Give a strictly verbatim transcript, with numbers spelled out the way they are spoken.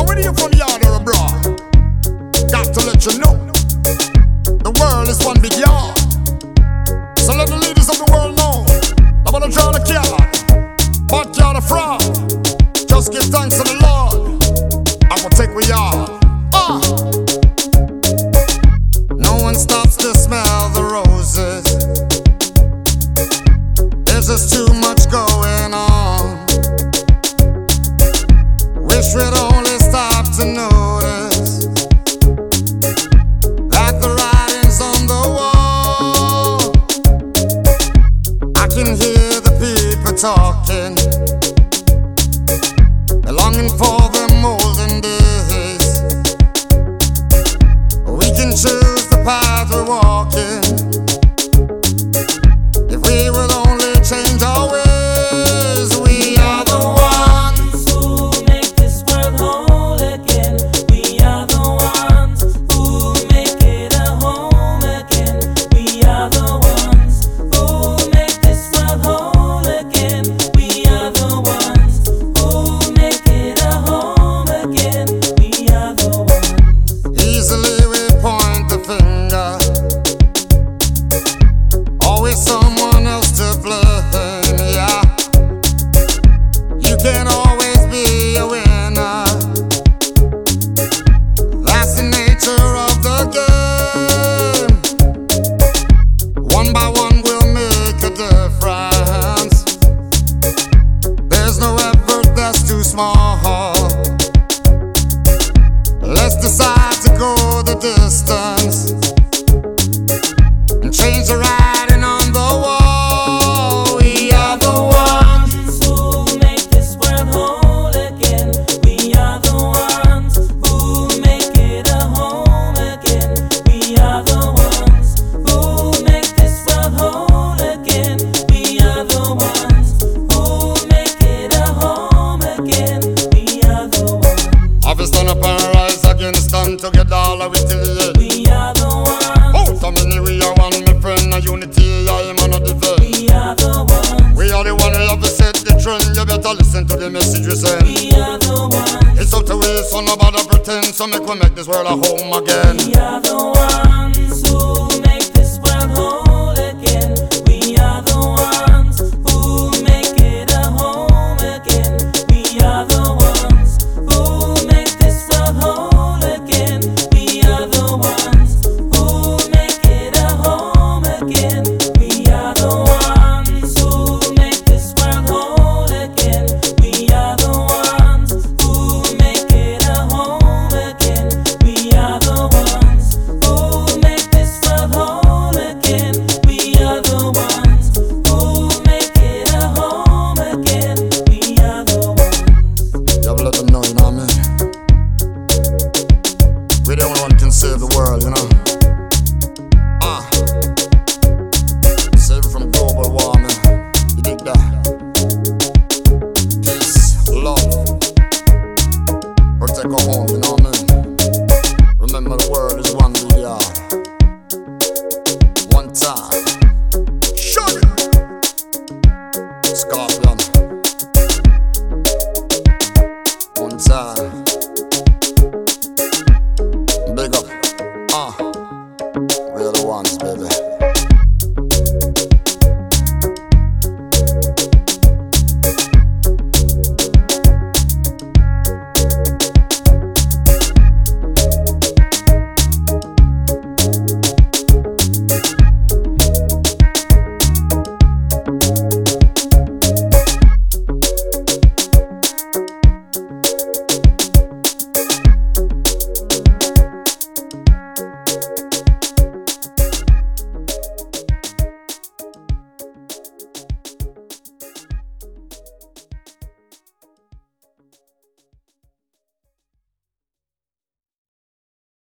whether you're from yard or abroad, got to let you know the world is one big yard. So let the leaders of the world know I'm gonna draw the card, but you're the fraud. Just give thanks to the Lord, I will take we yard. Ah. No one stops to smell the roses. There's just too much going on. Wish we'd only stop to notice that the writing's on the wall. I can hear the people talking, they're longing for them olden days. We can choose the path we're walking if we would only change our ways. We are the ones who make this world whole again. We are the ones who make it a home again. We are the ones who make this world whole again. We are the ones who make it a home again. We are the ones. Easily we point the finger, always someone else to blame, yeah. You can't always be a winner, that's the nature of the game. One by one we'll make a difference. There's no effort that's too small. Let's decide to go the distance and change the writing on the wall. We are the ones who make this world whole again. We are the ones who make it a home again. We are the ones who make this world whole again. We are the ones who make it a home again. We are the ones. Have you stand up and rise again, stand together all the way till the end. We are the ones. Oh, so many we are one, my friend, and unity I am on the defense. We are the ones. We are the one who have to set the trend. You better listen to the message we send. We are the ones. It's up to we, so nobody pretend. So make we make this world a home again. We are the ones who make this world whole again. We are the ones who make it a home again. We are the ones who make this world whole again. We are the ones who make it a home again. We are the ones who make this world whole again. We are the ones who make it a home again. We are the ones who make this world whole again. We are the ones who make it a home again. We are the ones. You ever let them know, you know what I mean? We the only one can save the world, you know? Ah, save it from global warming. You dig that? Peace, love, protect our home, you know?